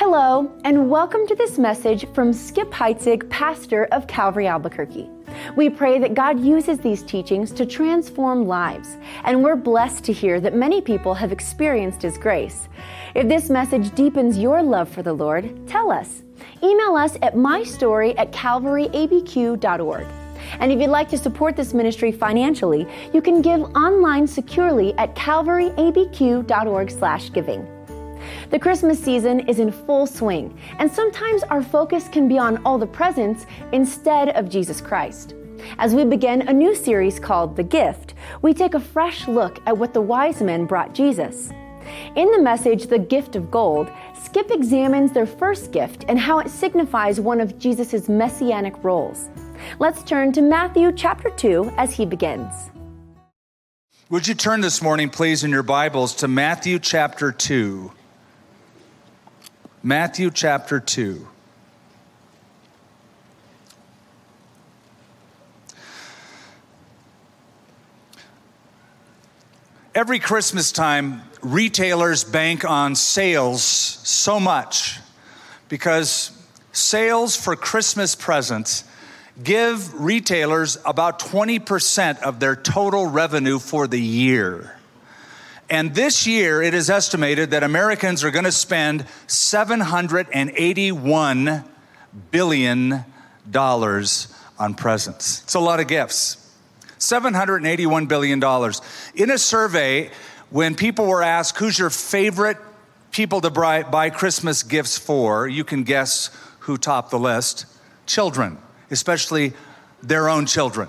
Hello, and welcome to this message from Skip Heitzig, pastor of Calvary Albuquerque. We pray that God uses these teachings to transform lives, and we're blessed to hear that many people have experienced His grace. If this message deepens your love for the Lord, tell us. Email us at mystory@calvaryabq.org. And if you'd like to support this ministry financially, you can give online securely at calvaryabq.org/giving. The Christmas season is in full swing, and sometimes our focus can be on all the presents instead of Jesus Christ. As we begin a new series called The Gift, we take a fresh look at what the wise men brought Jesus. In the message, The Gift of Gold, Skip examines their first gift and how it signifies one of Jesus' messianic roles. Let's turn to Matthew chapter 2 as he begins. Would you turn this morning, please, in your Bibles to Matthew chapter 2. Matthew chapter 2. Every Christmas time, retailers bank on sales so much because sales for Christmas presents give retailers about 20% of their total revenue for the year. And this year, it is estimated that Americans are going to spend $781 billion on presents. It's a lot of gifts. $781 billion. In a survey, when people were asked, who's your favorite people to buy Christmas gifts for, you can guess who topped the list. Children, especially their own children.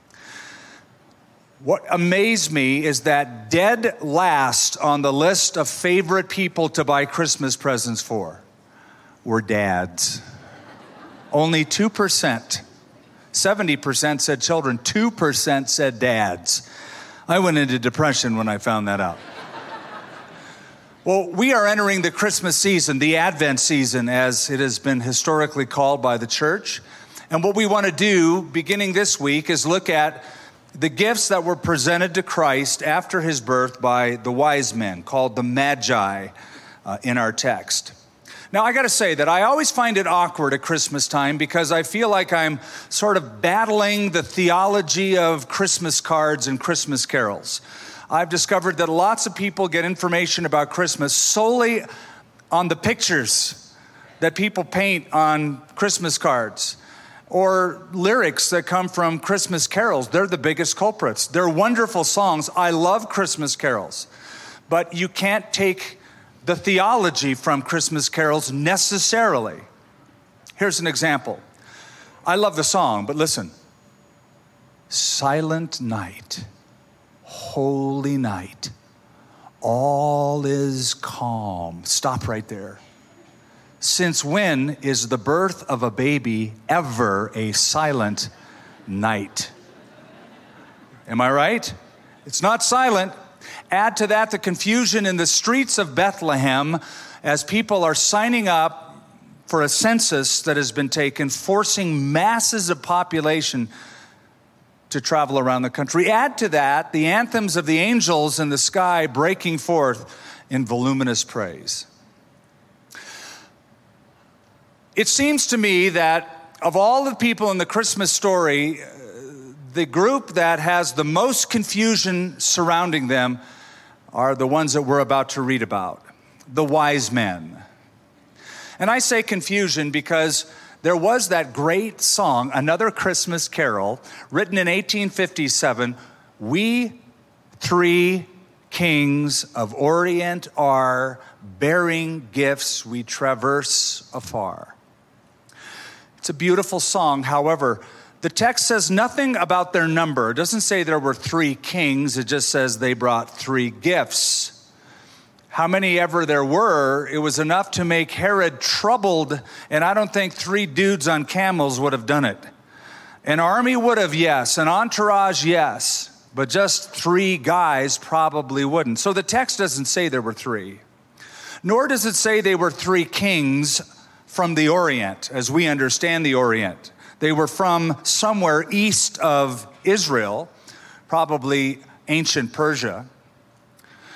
What amazed me is that dead last on the list of favorite people to buy Christmas presents for were dads. Only 2%. 70% said children, 2% said dads. I went into depression when I found that out. Well, we are entering the Christmas season, the Advent season, as it has been historically called by the church. And what we want to do, beginning this week, is look at the gifts that were presented to Christ after his birth by the wise men, called the Magi in our text. Now, I got to say that I always find it awkward at Christmas time because I feel like I'm sort of battling the theology of Christmas cards and Christmas carols. I've discovered that lots of people get information about Christmas solely on the pictures that people paint on Christmas cards, or lyrics that come from Christmas carols. They're the biggest culprits. They're wonderful songs. I love Christmas carols. But you can't take the theology from Christmas carols necessarily. Here's an example. I love the song, but listen. Silent night, holy night, all is calm. Stop right there. Since when is the birth of a baby ever a silent night? Am I right? It's not silent. Add to that the confusion in the streets of Bethlehem as people are signing up for a census that has been taken, forcing masses of population to travel around the country. Add to that the anthems of the angels in the sky breaking forth in voluminous praise. It seems to me that of all the people in the Christmas story, the group that has the most confusion surrounding them are the ones that we're about to read about, the wise men. And I say confusion because there was that great song, Another Christmas Carol, written in 1857, "We three kings of Orient are, bearing gifts we traverse afar." It's a beautiful song. However, the text says nothing about their number. It doesn't say there were three kings. It just says they brought three gifts. How many ever there were, it was enough to make Herod troubled, and I don't think three dudes on camels would have done it. An army would have, yes. An entourage, yes. But just three guys probably wouldn't. So the text doesn't say there were three. Nor does it say they were three kings from the Orient, as we understand the Orient. They were from somewhere east of Israel, probably ancient Persia.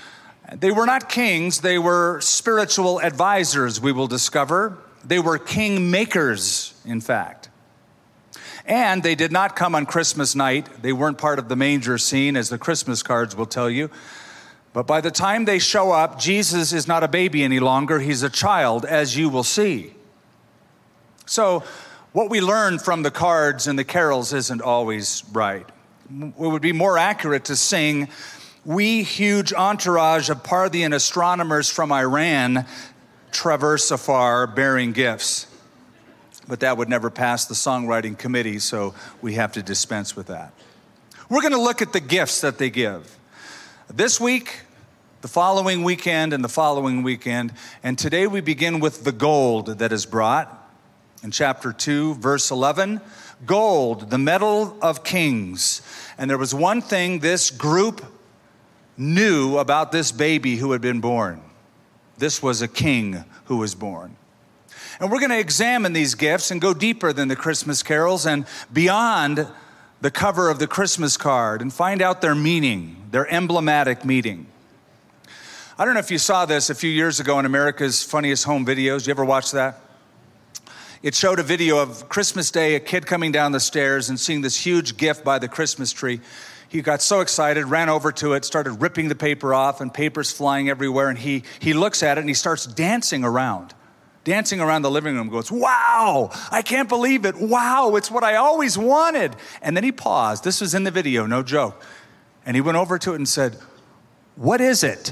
They were not kings, they were spiritual advisors, we will discover. They were king makers, in fact. And they did not come on Christmas night. They weren't part of the manger scene, as the Christmas cards will tell you. But by the time they show up, Jesus is not a baby any longer. He's a child, as you will see. So what we learn from the cards and the carols isn't always right. It would be more accurate to sing, "We, huge entourage of Parthian astronomers from Iran, traverse afar bearing gifts." But that would never pass the songwriting committee, so we have to dispense with that. We're going to look at the gifts that they give. This week, the following weekend, and the following weekend. And today we begin with the gold that is brought. In chapter 2, verse 11, gold, the metal of kings. And there was one thing this group knew about this baby who had been born. This was a king who was born. And we're going to examine these gifts and go deeper than the Christmas carols and beyond the cover of the Christmas card and find out their meaning, their emblematic meaning. I don't know if you saw this a few years ago in America's Funniest Home Videos. You ever watch that? It showed a video of Christmas Day, a kid coming down the stairs and seeing this huge gift by the Christmas tree. He got so excited, ran over to it, started ripping the paper off, and paper's flying everywhere. And he looks at it and he starts dancing around the living room, goes, "Wow, I can't believe it. Wow, it's what I always wanted." And then he paused. This was in the video, no joke. And he went over to it and said, "What is it?"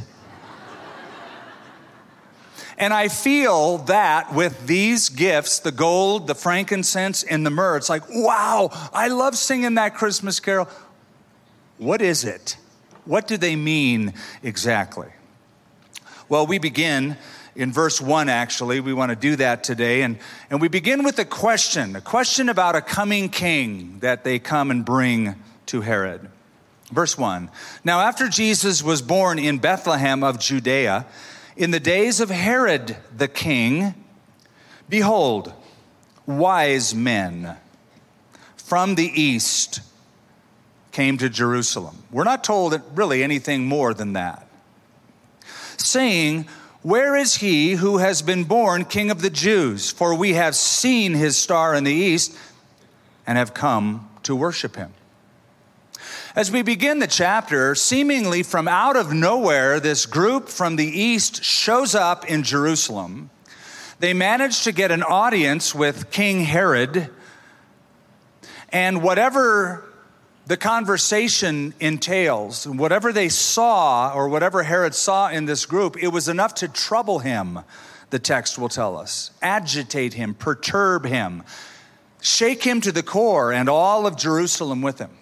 And I feel that with these gifts, the gold, the frankincense, and the myrrh, it's like, wow, I love singing that Christmas carol. What is it? What do they mean exactly? Well, we begin in verse 1, actually. We want to do that today. And we begin with a question about a coming king that they come and bring to Herod. Verse 1, "Now after Jesus was born in Bethlehem of Judea, in the days of Herod the king, behold, wise men from the east came to Jerusalem." We're not told really anything more than that. "Saying, 'Where is he who has been born King of the Jews? For we have seen his star in the east and have come to worship him.'" As we begin the chapter, seemingly from out of nowhere, this group from the east shows up in Jerusalem. They manage to get an audience with King Herod, and whatever the conversation entails, whatever they saw or whatever Herod saw in this group, it was enough to trouble him, the text will tell us, agitate him, perturb him, shake him to the core, and all of Jerusalem with him.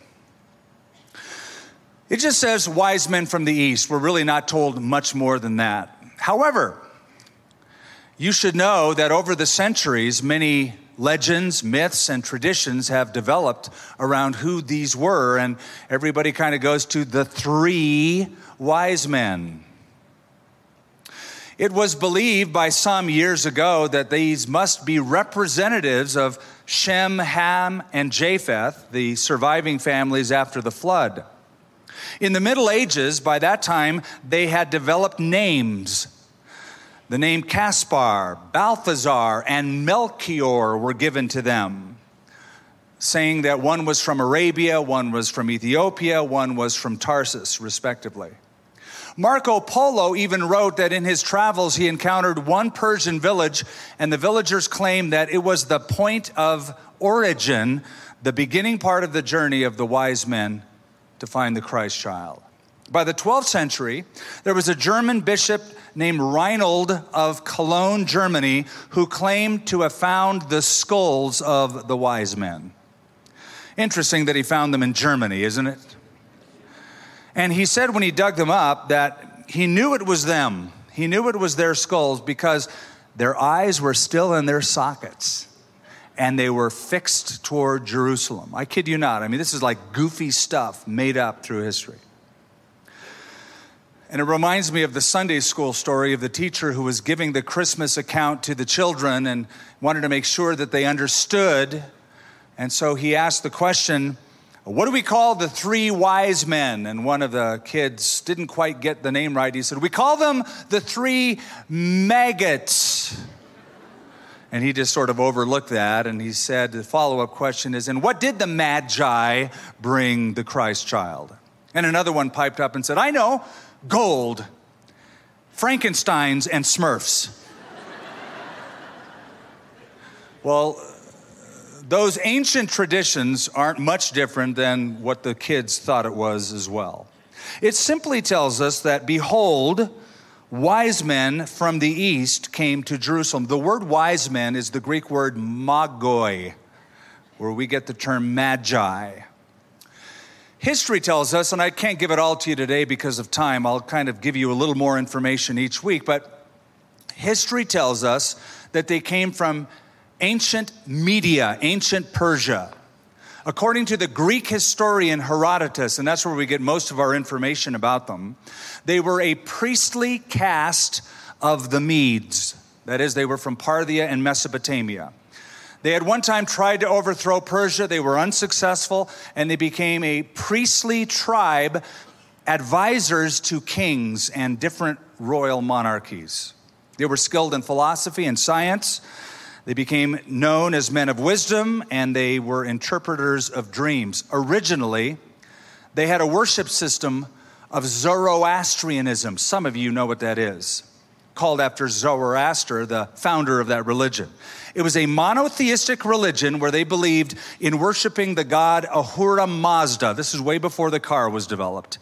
It just says wise men from the east. We're really not told much more than that. However, you should know that over the centuries, many legends, myths, and traditions have developed around who these were, and everybody kind of goes to the three wise men. It was believed by some years ago that these must be representatives of Shem, Ham, and Japheth, the surviving families after the flood. In the Middle Ages, by that time, they had developed names. The name Caspar, Balthazar, and Melchior were given to them, saying that one was from Arabia, one was from Ethiopia, one was from Tarsus, respectively. Marco Polo even wrote that in his travels he encountered one Persian village, and the villagers claimed that it was the point of origin, the beginning part of the journey of the wise men to find the Christ child. By the 12th century, there was a German bishop named Reinhold of Cologne, Germany, who claimed to have found the skulls of the wise men. Interesting that he found them in Germany, isn't it? And he said when he dug them up that he knew it was them. He knew it was their skulls because their eyes were still in their sockets. And they were fixed toward Jerusalem. I kid you not. I mean, this is like goofy stuff made up through history. And it reminds me of the Sunday school story of the teacher who was giving the Christmas account to the children and wanted to make sure that they understood. And so he asked the question, what do we call the three wise men? And one of the kids didn't quite get the name right. He said, we call them the three maggots. And he just sort of overlooked that, and he said, the follow-up question is, and what did the Magi bring the Christ child? And another one piped up and said, I know, gold, Frankensteins, and Smurfs. Well, those ancient traditions aren't much different than what the kids thought it was as well. It simply tells us that, behold, wise men from the east came to Jerusalem. The word wise men is the Greek word magoi, where we get the term magi. History tells us, and I can't give it all to you today because of time, I'll kind of give you a little more information each week, but history tells us that they came from ancient Media, ancient Persia. According to the Greek historian Herodotus, and that's where we get most of our information about them, they were a priestly caste of the Medes. That is, they were from Parthia and Mesopotamia. They had one time tried to overthrow Persia. They were unsuccessful, and they became a priestly tribe, advisors to kings and different royal monarchies. They were skilled in philosophy and science. They became known as men of wisdom, and they were interpreters of dreams. Originally, they had a worship system of Zoroastrianism. Some of you know what that is. Called after Zoroaster, the founder of that religion. It was a monotheistic religion where they believed in worshiping the god Ahura Mazda. This is way before the car was developed.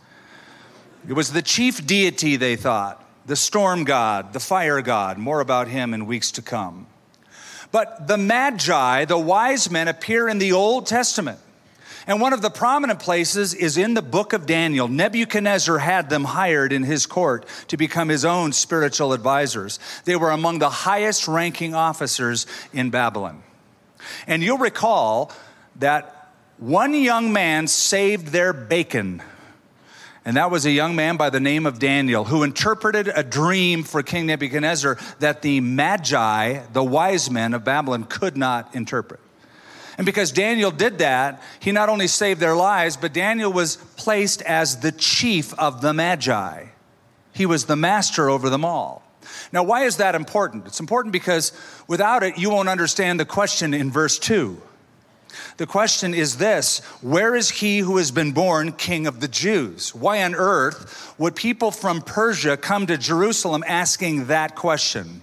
It was the chief deity, they thought, the storm god, the fire god. More about him in weeks to come. But the Magi, the wise men, appear in the Old Testament. And one of the prominent places is in the book of Daniel. Nebuchadnezzar had them hired in his court to become his own spiritual advisors. They were among the highest ranking officers in Babylon. And you'll recall that one young man saved their bacon. And that was a young man by the name of Daniel, who interpreted a dream for King Nebuchadnezzar that the Magi, the wise men of Babylon, could not interpret. And because Daniel did that, he not only saved their lives, but Daniel was placed as the chief of the Magi. He was the master over them all. Now, why is that important? It's important because without it, you won't understand the question in verse 2. The question is this: where is he who has been born King of the Jews? Why on earth would people from Persia come to Jerusalem asking that question?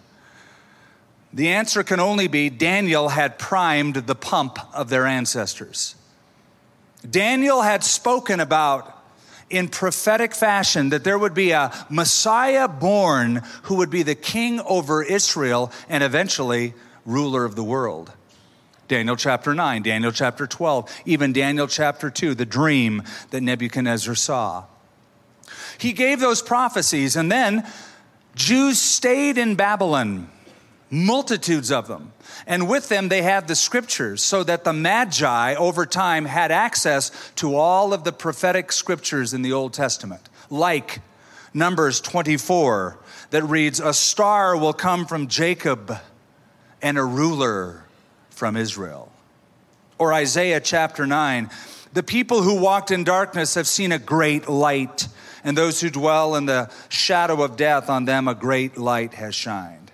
The answer can only be Daniel had primed the pump of their ancestors. Daniel had spoken about in prophetic fashion that there would be a Messiah born who would be the king over Israel and eventually ruler of the world. Daniel chapter 9, Daniel chapter 12, even Daniel chapter 2, the dream that Nebuchadnezzar saw. He gave those prophecies, and then Jews stayed in Babylon, multitudes of them. And with them, they had the scriptures, so that the Magi over time had access to all of the prophetic scriptures in the Old Testament, like Numbers 24, that reads, "A star will come from Jacob and a ruler from Israel." Or Isaiah chapter 9, "The people who walked in darkness have seen a great light, and those who dwell in the shadow of death, on them a great light has shined."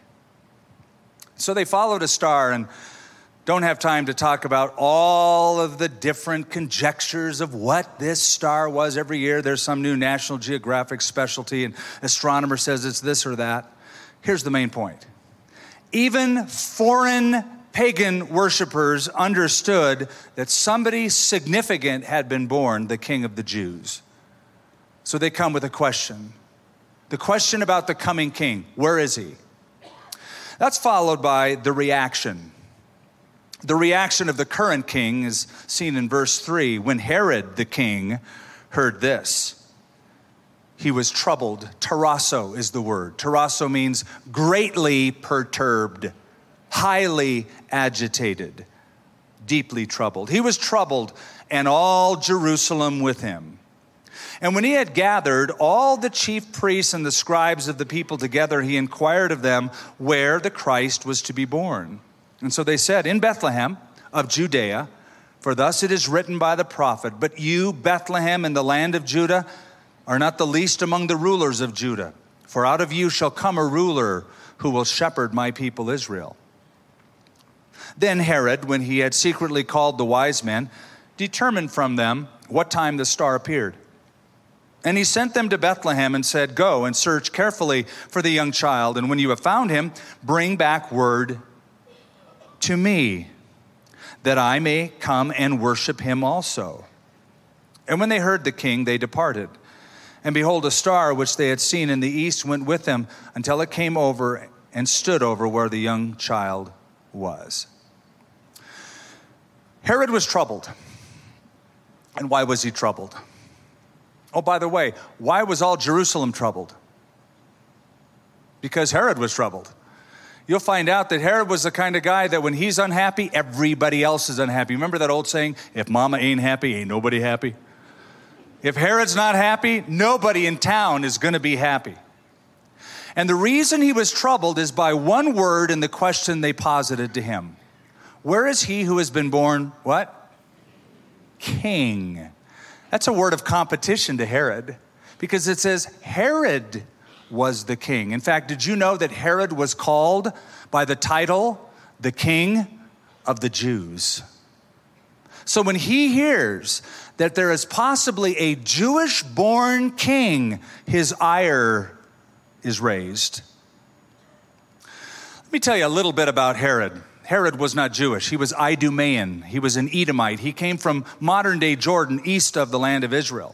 So they followed a star, and don't have time to talk about all of the different conjectures of what this star was. Every year there's some new National Geographic specialty, and astronomer says it's this or that. Here's the main point. Even foreign pagan worshipers understood that somebody significant had been born, the King of the Jews. So they come with a question. The question about the coming king. Where is he? That's followed by the reaction. The reaction of the current king is seen in verse 3. When Herod the king heard this, he was troubled. Tarasso is the word. Tarasso means greatly perturbed, highly agitated, deeply troubled. He was troubled, and all Jerusalem with him. And when he had gathered all the chief priests and the scribes of the people together, he inquired of them where the Christ was to be born. And so they said, "In Bethlehem of Judea, For thus it is written by the prophet, but you, Bethlehem, in the land of Judah, are not the least among the rulers of Judah. For out of you shall come a ruler who will shepherd my people Israel. Then Herod, when he had secretly called the wise men, determined from them what time the star appeared. And he sent them to Bethlehem and said, go and search carefully for the young child, and when you have found him, bring back word to me, that I may come and worship him also. And when they heard the king, they departed. And behold, a star which they had seen in the east went with them until it came over and stood over where the young child was. Herod was troubled. And why was he troubled? Oh, by the way, why was all Jerusalem troubled? Because Herod was troubled. You'll find out that Herod was the kind of guy that when he's unhappy, everybody else is unhappy. Remember that old saying, if mama ain't happy, ain't nobody happy? If Herod's not happy, nobody in town is going to be happy. And the reason he was troubled is by one word in the question they posited to him. Where is he who has been born, what? King. That's a word of competition to Herod, because it says Herod was the king. In fact, did you know that Herod was called by the title, the King of the Jews? So when he hears that there is possibly a Jewish-born king, his ire is raised. Let me tell you a little bit about Herod. Herod was not Jewish. He was Idumean. He was an Edomite. He came from modern-day Jordan, east of the land of Israel.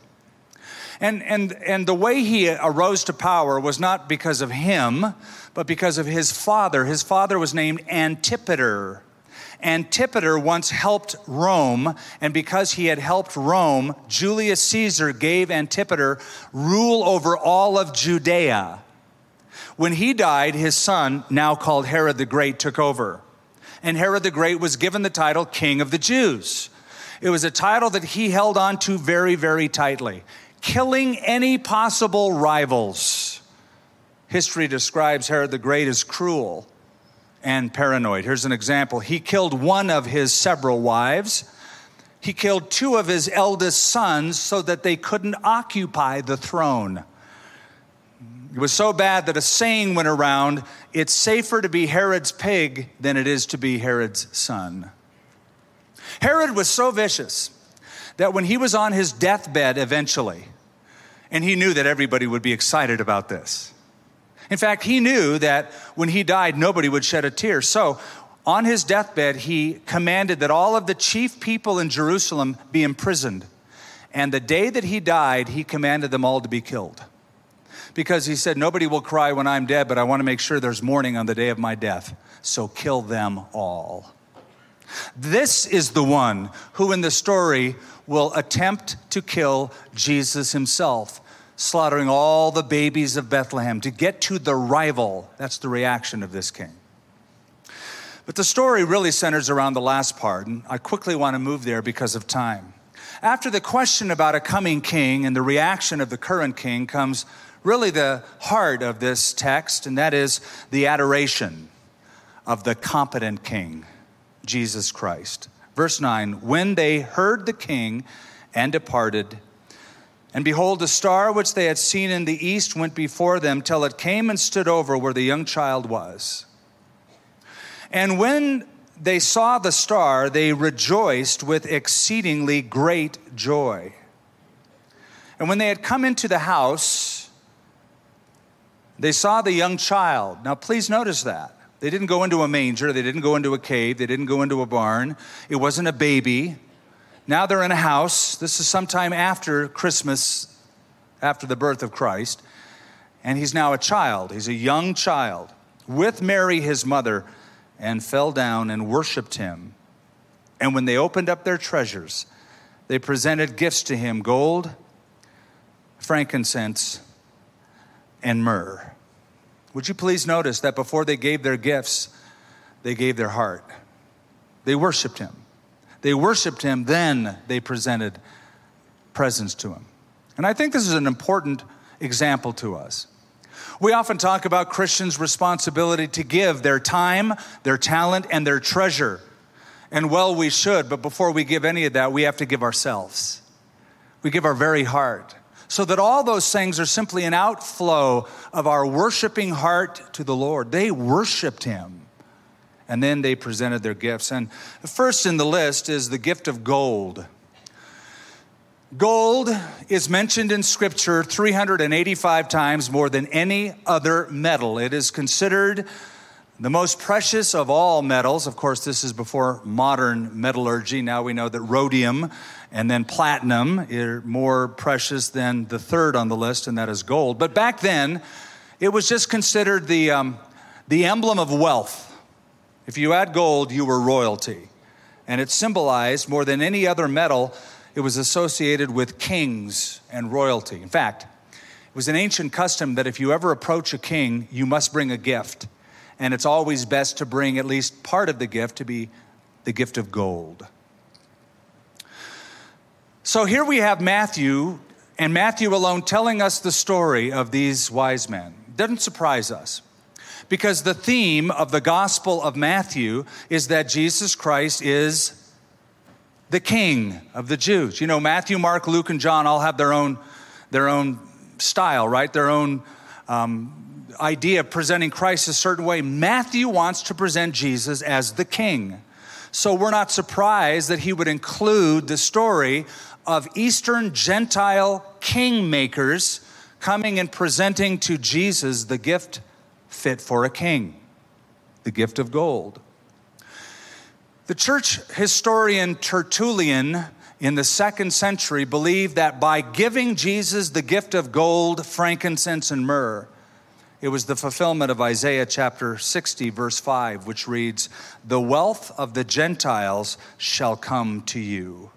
And the way he arose to power was not because of him, but because of his father. His father was named Antipater. Antipater once helped Rome, and because he had helped Rome, Julius Caesar gave Antipater rule over all of Judea. When he died, his son, now called Herod the Great, took over. And Herod the Great was given the title King of the Jews. It was a title that he held on to very, very tightly, killing any possible rivals. History describes Herod the Great as cruel and paranoid. Here's an example. He killed one of his several wives. He killed two of his eldest sons so that they couldn't occupy the throne. It was so bad that a saying went around, it's safer to be Herod's pig than it is to be Herod's son. Herod was so vicious that when he was on his deathbed eventually, and he knew that everybody would be excited about this. In fact, he knew that when he died, nobody would shed a tear. So on his deathbed, he commanded that all of the chief people in Jerusalem be imprisoned. And the day that he died, he commanded them all to be killed. Because he said, nobody will cry when I'm dead, but I want to make sure there's mourning on the day of my death. So kill them all. This is the one who in the story will attempt to kill Jesus himself, slaughtering all the babies of Bethlehem to get to the rival. That's the reaction of this king. But the story really centers around the last part, and I quickly want to move there because of time. After the question about a coming king and the reaction of the current king comes really the heart of this text, and that is the adoration of the competent king, Jesus Christ. Verse 9, when they heard the king and departed, and behold, a star which they had seen in the east went before them till it came and stood over where the young child was. And when they saw the star, they rejoiced with exceedingly great joy. And when they had come into the house, they saw the young child. Now, please notice that. They didn't go into a manger. They didn't go into a cave. They didn't go into a barn. It wasn't a baby. Now they're in a house. This is sometime after Christmas, after the birth of Christ. And he's now a child. He's a young child with Mary, his mother, and fell down and worshiped him. And when they opened up their treasures, they presented gifts to him, gold, frankincense, and myrrh. Would you please notice that before they gave their gifts, they gave their heart. They worshiped him. They worshiped him, then they presented presents to him. And I think this is an important example to us. We often talk about Christians' responsibility to give their time, their talent, and their treasure. And well, we should, but before we give any of that, we have to give ourselves. We give our very heart. So that all those things are simply an outflow of our worshiping heart to the Lord. They worshiped him. And then they presented their gifts. And first in the list is the gift of gold. Gold is mentioned in Scripture 385 times more than any other metal. It is considered the most precious of all metals. Of course, this is before modern metallurgy. Now we know that rhodium and then platinum are more precious than the third on the list, and that is gold. But back then, it was just considered the emblem of wealth. If you had gold, you were royalty. And it symbolized, more than any other metal, it was associated with kings and royalty. In fact, it was an ancient custom that if you ever approach a king, you must bring a gift. And it's always best to bring at least part of the gift to be the gift of gold. So here we have Matthew, and Matthew alone telling us the story of these wise men. It doesn't surprise us, because the theme of the Gospel of Matthew is that Jesus Christ is the King of the Jews. You know, Matthew, Mark, Luke, and John all have their own style, right? Their own idea of presenting Christ a certain way. Matthew wants to present Jesus as the King. So we're not surprised that he would include the story of Eastern Gentile kingmakers coming and presenting to Jesus the gift fit for a king, the gift of gold. The church historian Tertullian in the 2nd century believed that by giving Jesus the gift of gold, frankincense, and myrrh, it was the fulfillment of Isaiah chapter 60, verse 5, which reads, "The wealth of the Gentiles shall come to you."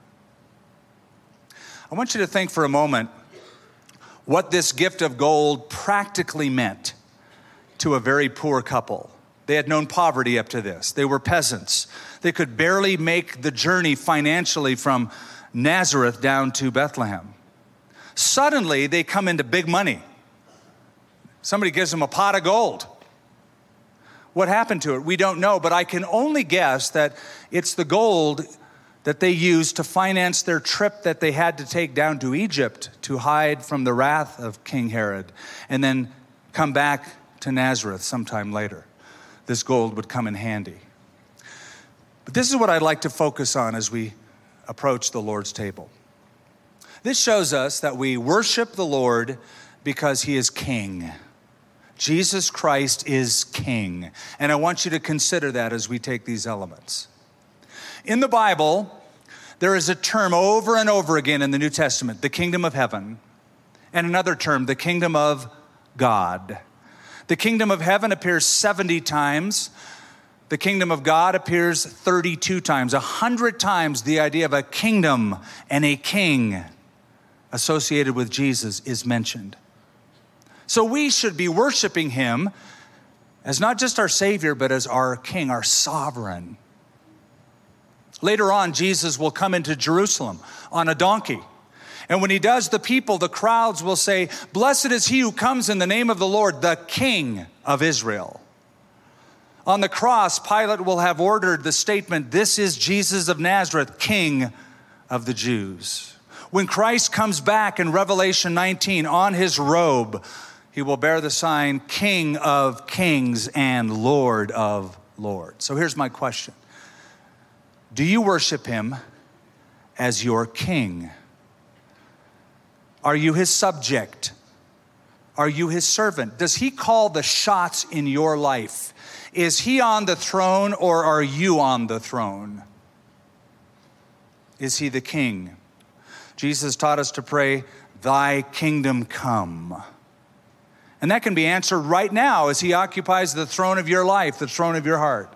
I want you to think for a moment what this gift of gold practically meant to a very poor couple. They had known poverty up to this. They were peasants. They could barely make the journey financially from Nazareth down to Bethlehem. Suddenly, they come into big money. Somebody gives them a pot of gold. What happened to it? We don't know, but I can only guess that it's the gold that they used to finance their trip that they had to take down to Egypt to hide from the wrath of King Herod, and then come back to Nazareth sometime later. This gold would come in handy. But this is what I'd like to focus on as we approach the Lord's table. This shows us that we worship the Lord because he is King. Jesus Christ is King. And I want you to consider that as we take these elements. In the Bible, there is a term over and over again in the New Testament, the kingdom of heaven, and another term, the kingdom of God. The kingdom of heaven appears 70 times. The kingdom of God appears 32 times. 100 times the idea of a kingdom and a king associated with Jesus is mentioned. So we should be worshiping him as not just our Savior, but as our King, our sovereign. Later on, Jesus will come into Jerusalem on a donkey. And when he does, the people, the crowds will say, "Blessed is he who comes in the name of the Lord, the King of Israel." On the cross, Pilate will have ordered the statement, "This is Jesus of Nazareth, King of the Jews." When Christ comes back in Revelation 19 on his robe, he will bear the sign, King of Kings and Lord of Lords. So here's my question. Do you worship him as your king? Are you his subject? Are you his servant? Does he call the shots in your life? Is he on the throne or are you on the throne? Is he the king? Jesus taught us to pray, "Thy kingdom come." And that can be answered right now as he occupies the throne of your life, the throne of your heart.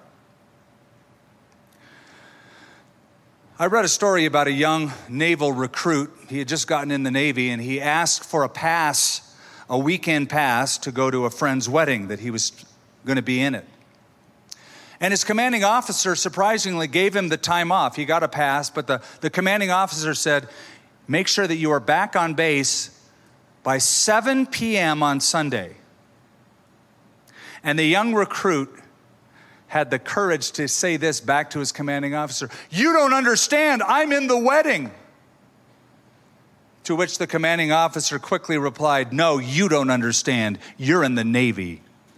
I read a story about a young naval recruit. He had just gotten in the Navy, and he asked for a weekend pass to go to a friend's wedding that he was going to be in it. And his commanding officer surprisingly gave him the time off. He got a pass, but the commanding officer said, "Make sure that you are back on base by 7 p.m. on Sunday." And the young recruit had the courage to say this back to his commanding officer, "You don't understand, I'm in the wedding." To which the commanding officer quickly replied, "No, you don't understand, you're in the Navy.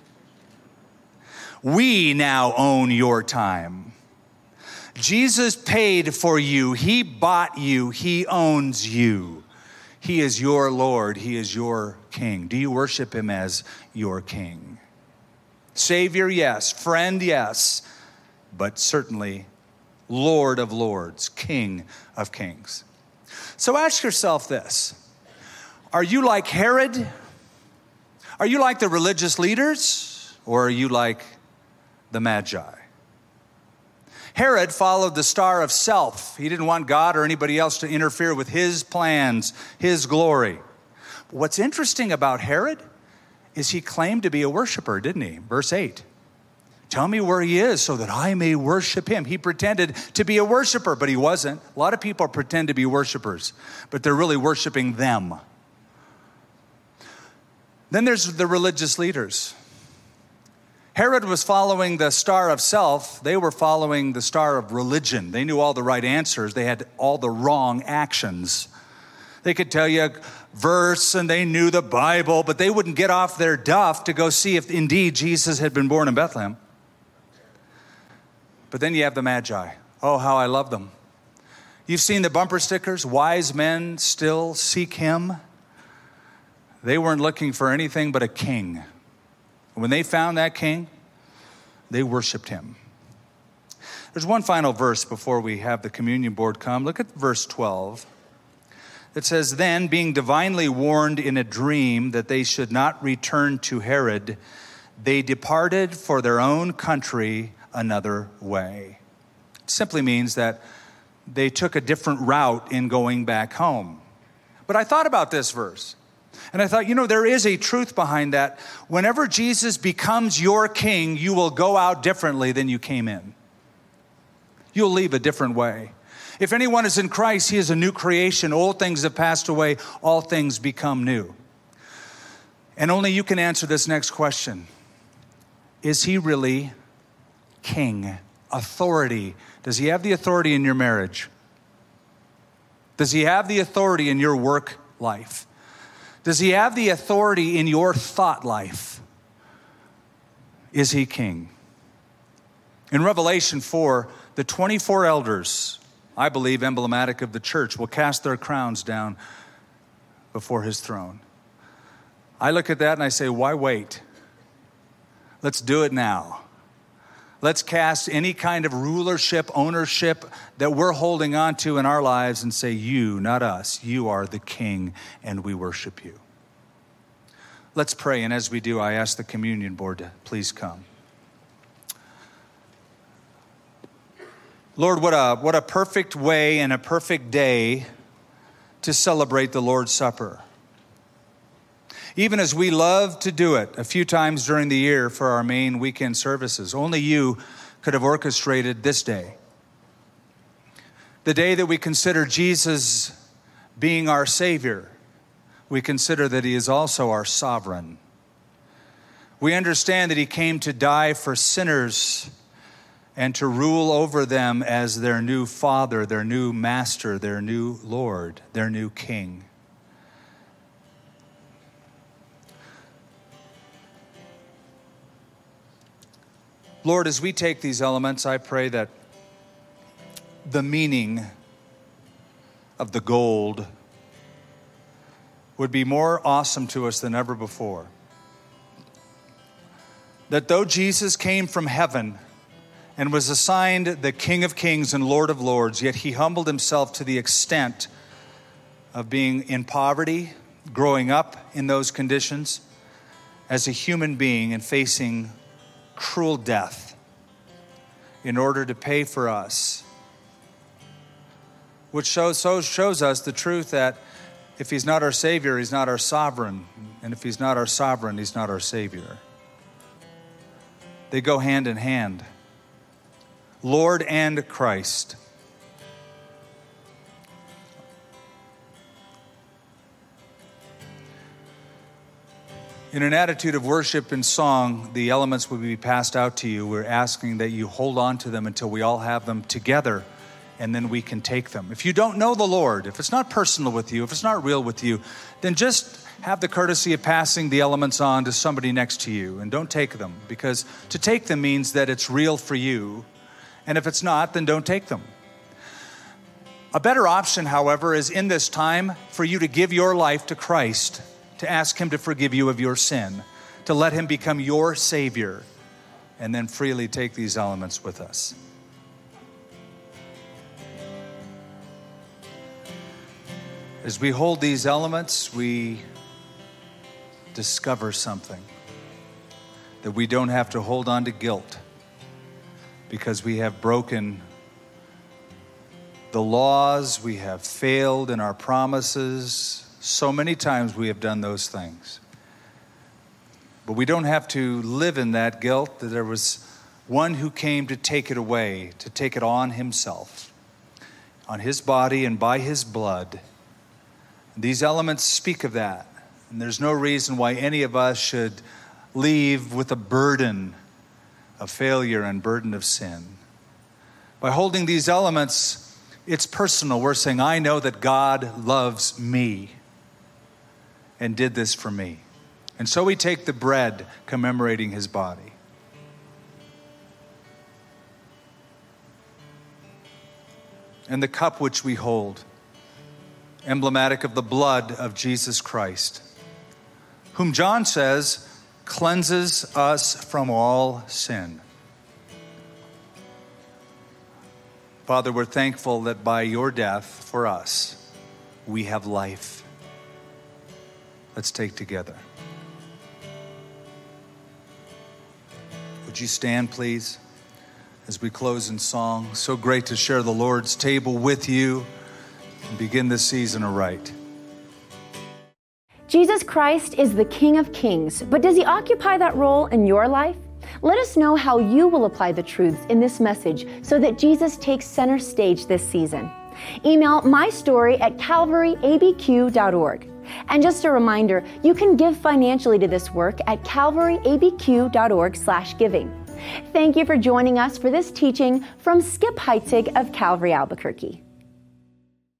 We now own your time. Jesus paid for you, he bought you, he owns you. He is your Lord, he is your King. Do you worship him as your King? Savior, yes. Friend, yes. But certainly Lord of Lords, King of Kings." So ask yourself this. Are you like Herod? Are you like the religious leaders? Or are you like the Magi? Herod followed the star of self. He didn't want God or anybody else to interfere with his plans, his glory. But what's interesting about Herod is he claimed to be a worshiper, didn't he? Verse 8. "Tell me where he is so that I may worship him." He pretended to be a worshiper, but he wasn't. A lot of people pretend to be worshipers, but they're really worshiping them. Then there's the religious leaders. Herod was following the star of self. They were following the star of religion. They knew all the right answers. They had all the wrong actions. They could tell you a verse and they knew the Bible, but they wouldn't get off their duff to go see if indeed Jesus had been born in Bethlehem. But then you have the Magi. Oh, how I love them. You've seen the bumper stickers, "Wise men still seek him." They weren't looking for anything but a king. When they found that king, they worshiped him. There's one final verse before we have the communion board come. Look at verse 12. It says, "Then, being divinely warned in a dream that they should not return to Herod, they departed for their own country another way." It simply means that they took a different route in going back home. But I thought about this verse, and I thought, there is a truth behind that. Whenever Jesus becomes your king, you will go out differently than you came in. You'll leave a different way. If anyone is in Christ, he is a new creation. Old things have passed away. All things become new. And only you can answer this next question. Is he really king? Authority. Does he have the authority in your marriage? Does he have the authority in your work life? Does he have the authority in your thought life? Is he king? In Revelation 4, the 24 elders, I believe emblematic of the church, will cast their crowns down before his throne. I look at that and I say, why wait? Let's do it now. Let's cast any kind of rulership, ownership that we're holding on to in our lives and say, you, not us, you are the king and we worship you. Let's pray, and as we do, I ask the communion board to please come. Lord, what a perfect way and a perfect day to celebrate the Lord's Supper. Even as we love to do it a few times during the year for our main weekend services, only you could have orchestrated this day. The day that we consider Jesus being our Savior, we consider that he is also our sovereign. We understand that he came to die for sinners and to rule over them as their new Father, their new Master, their new Lord, their new King. Lord, as we take these elements, I pray that the meaning of the gold would be more awesome to us than ever before. That though Jesus came from heaven and was assigned the King of Kings and Lord of Lords, yet he humbled himself to the extent of being in poverty, growing up in those conditions as a human being and facing cruel death in order to pay for us, which shows us the truth that if he's not our Savior, he's not our sovereign. And if he's not our sovereign, he's not our Savior. They go hand in hand. Lord and Christ. In an attitude of worship and song, the elements will be passed out to you. We're asking that you hold on to them until we all have them together, and then we can take them. If you don't know the Lord, if it's not personal with you, if it's not real with you, then just have the courtesy of passing the elements on to somebody next to you, and don't take them, because to take them means that it's real for you, and if it's not, then don't take them. A better option, however, is in this time for you to give your life to Christ, to ask him to forgive you of your sin, to let him become your Savior, and then freely take these elements with us. As we hold these elements, we discover something, that we don't have to hold on to guilt because we have broken the laws, we have failed in our promises. So many times we have done those things. But we don't have to live in that guilt, that there was one who came to take it away, to take it on himself, on his body and by his blood. These elements speak of that. And there's no reason why any of us should leave with a burden of failure and burden of sin. By holding these elements, it's personal. We're saying, I know that God loves me and did this for me. And so we take the bread commemorating his body. And the cup which we hold, emblematic of the blood of Jesus Christ, whom John says cleanses us from all sin. Father, we're thankful that by your death for us, we have life. Let's take together. Would you stand, please, as we close in song? So great to share the Lord's table with you and begin this season aright. Jesus Christ is the King of Kings, but does he occupy that role in your life? Let us know how you will apply the truths in this message so that Jesus takes center stage this season. Email mystory@calvaryabq.org. And just a reminder, you can give financially to this work at calvaryabq.org/giving. Thank you for joining us for this teaching from Skip Heitzig of Calvary Albuquerque.